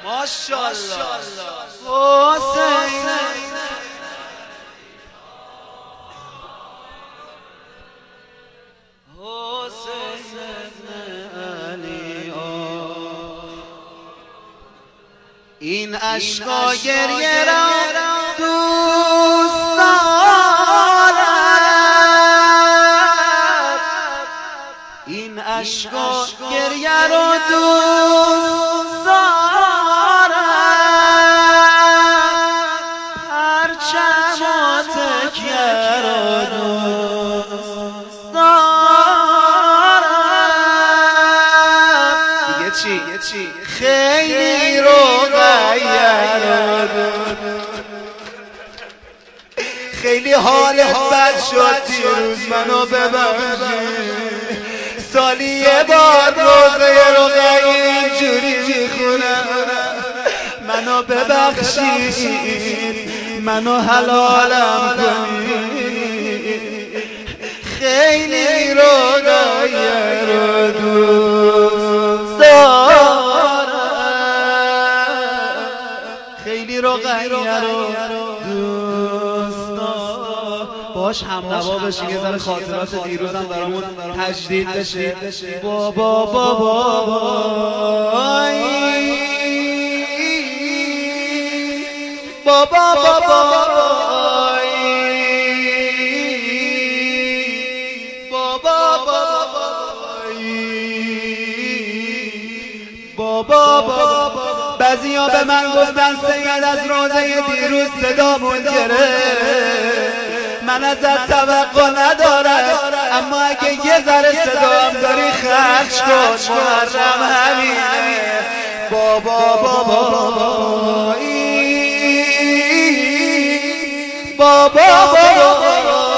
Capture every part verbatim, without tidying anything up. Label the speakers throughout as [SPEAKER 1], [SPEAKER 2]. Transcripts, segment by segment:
[SPEAKER 1] ماشاءالله حسین این اشکا گریه را دوست دارد، این اشکا گریه را دوست دارد، پرچم و تکیه را دوست دارد. دیگه چی؟ خیلی رو خیلی حالت بد شد دیروز، منو ببخشید. سالی یه بار روزه رقیه اینجوری میخونم، منو ببخشید، منو حلالم کنید. خیلی رقیه رو دوست دارم، خیلی رقیه رو باش هم نوا بشیم، یه ذره خاطرات دیروزم برامون تجدید بشه. بابا بابا بابا بابا بابا بابا بعضیا به من گفتن سید از روزه دیروز صدامون گرفت، من ازت توقع ندارم، اما اگه یه ذره صدام داری خرج کن، محرم همینه. بابا بابا بابا بابا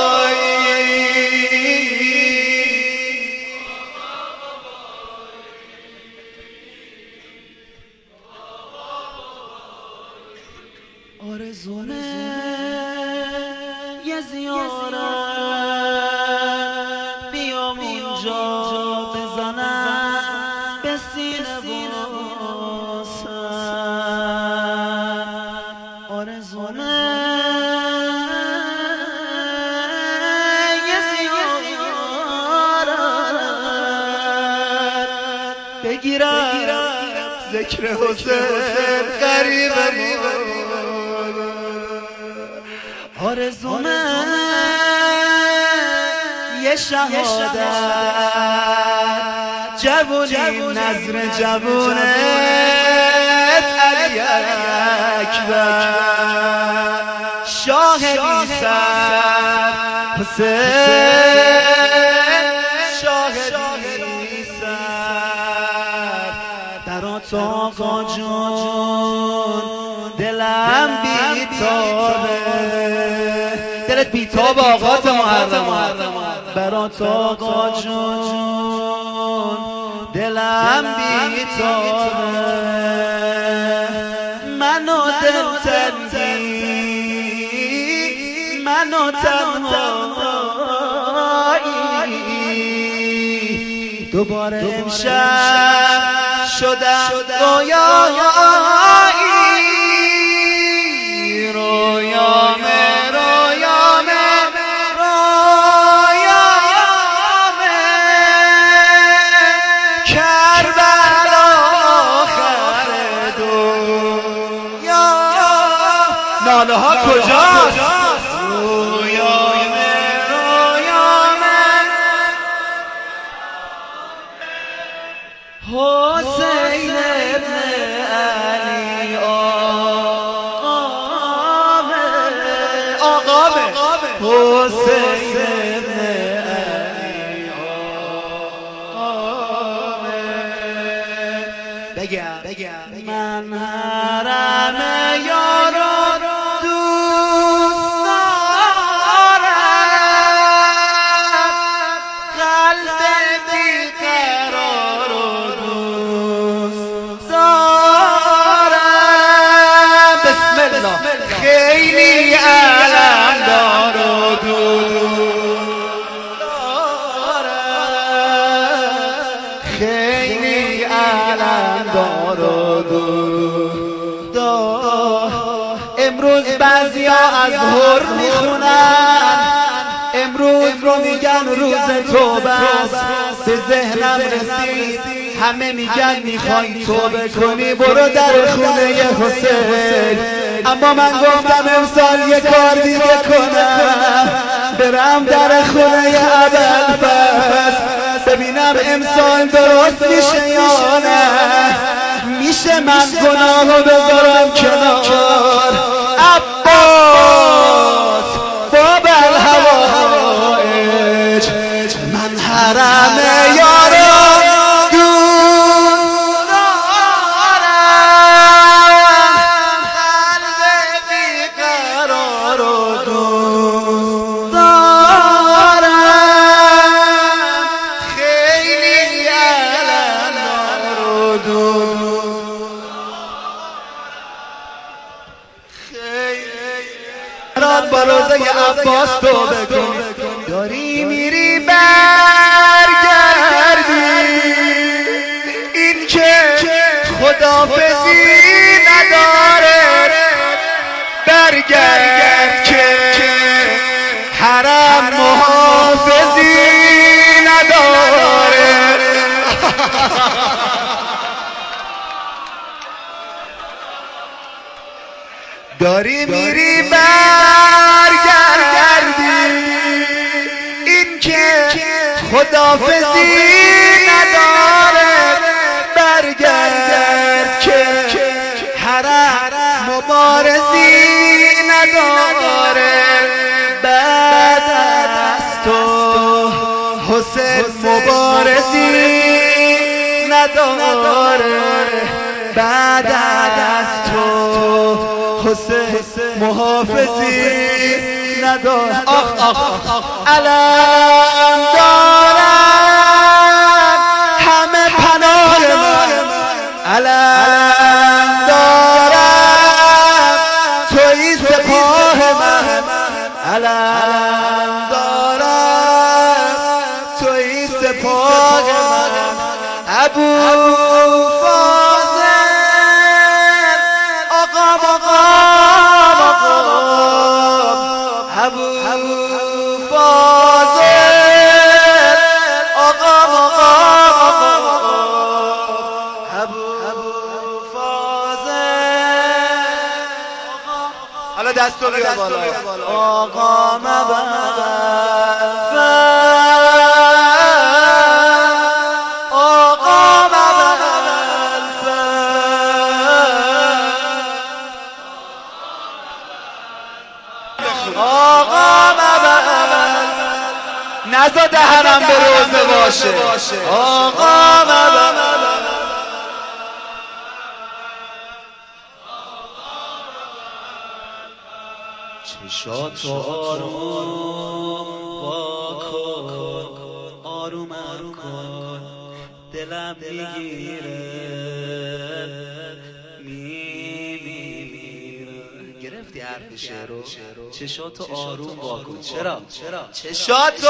[SPEAKER 1] آرزومه یه زیارت بیام اونجا بزنم به سینه واسم. آرزومه یه زیارت بگیرم ذکر حسین غریبه. آرزومه یه شهادت جوونی نظر جوونت علی اکبر، شاهدی سر حسین، شاهدی سر درات آقا جون، دلم بیتابه، دلت بیتاب آقات محرم برات آقا جون، دلم بیتابه، منو دل تنگی، منو تنهایی، دوباره امشب شدم رویایی، رویامه ناله ها کجاست؟ رویامه رویامه حسین ابن علی آقامه، آقامه حسین ابن علی آقامه. بگم من حرم یارو خیلی علم دار و دوست دارم، خیلی علم دار و دوست امروز بعضیا از هر میخونن، امروز رو میگن روز توبه است. به ذهنم رسید همه میگن میخوای توبه کنی برو در خونه حسین، اما من گفتم امسال یه کار دیگه کنم، برم در خونه ابوالفضل ببینم امسال درست میشه یا نه، میشه من گناهو بذارم کنار. عباس باب الهوائج من حرم یارم دوست دارم، قلب بیقرار و دوست دارم، خیلی علم و دوست راد با روزه عباس توبه کن. داری میری برگردی، این که خدافزی نداره، برگرد که حرم محافظی نداره. داری میری برگردی، این که خدافزی نداره، برگرد که حرم مبارزی نداره. بعد از تو حسین مبارزی نداره، بعد از تو حسین محافظی نداره. آخ آخ علم دارم همه پناه من، علم دارم توی سپاه من، علم دارم توی سپاه من. ابو دستو بیا بالا. آقا مبلفر، آقا مبلفر، آقا مبلفر، نزا دهنم به روزه باشه. آقا مبلفر چشات آروم واکن، آرومم کن، دلم میگیره میمیره. گرفتی حرف شعرو؟ چشات آروم واکن. چرا؟ چشات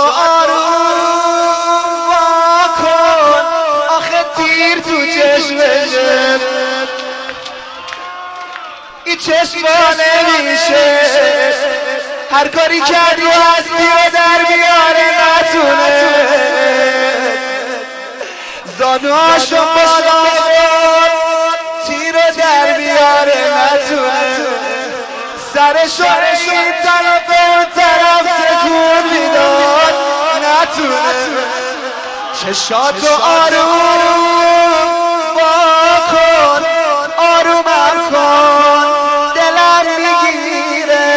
[SPEAKER 1] آروم واکن، آخه تیر تو چشمشه، این چشما نمیشه، هر کاری کردی و هستی و در بیاره نتونه، زانوهاشو بالا برد تیر و در بیاره نتونه، سرشو این طرف و اون طرف تکون میداد نتونه. چشاتو آروم واکن، آرومم کن، دلم میگیره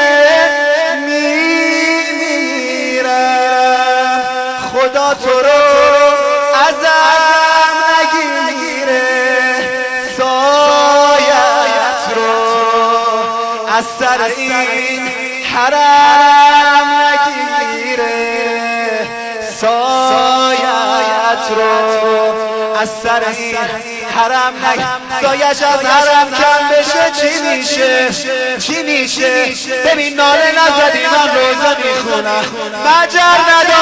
[SPEAKER 1] میمیرم، خدا تو رو ازم نگیره، سایت رو از سر این حرم نگیره، سایت رو از سر این حرم نگیره. سایش از حرم کم بشه چی میشه؟ چی میشه؟ ببین ناله نزدی من روزه میخونم، مجر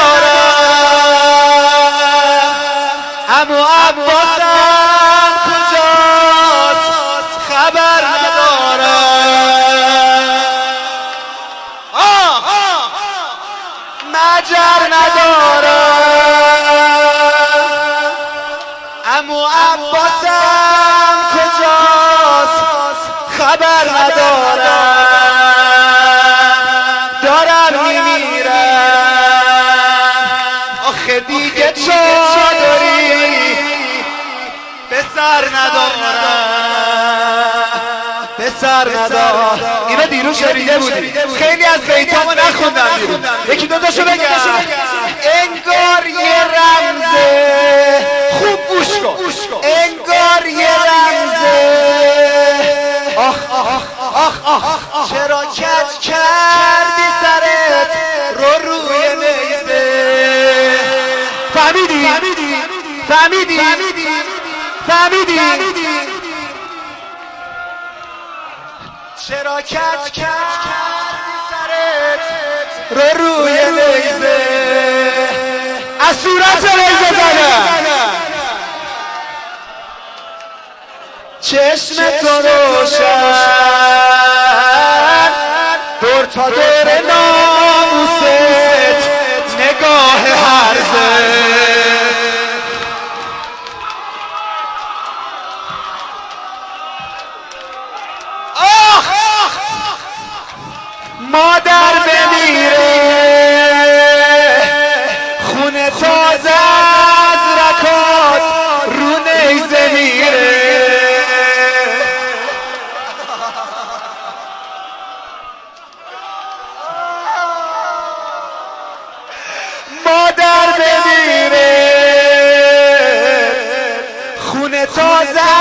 [SPEAKER 1] ندارم. عمو عباسم کجاست خبر ندارم. خبر ندارم دارم میمیرم آخه دیگه چادری به سر ندارم به سر ندارم. اینو دیروز شنیده بودی خیلی از بیتامو نخوندم بیرون یکی دو تاشو بگم. انگار یه رمزه خوب گوش کن انگار یه رمزه آخ آخ آخ آخ چرا کج کردی سرت رو روی نیزه. فهمیدی؟ فهمیدی؟ فهمیدی؟ چرا کج کردی سرت رو روی نیزه از صورت نیزه زدم چشم تو روشن دور تا دور ناموست نگاه هرزه. آخ مادر بمیره خونه تازه از رکات رو نیزه میره. مادر بمیره خونه تازه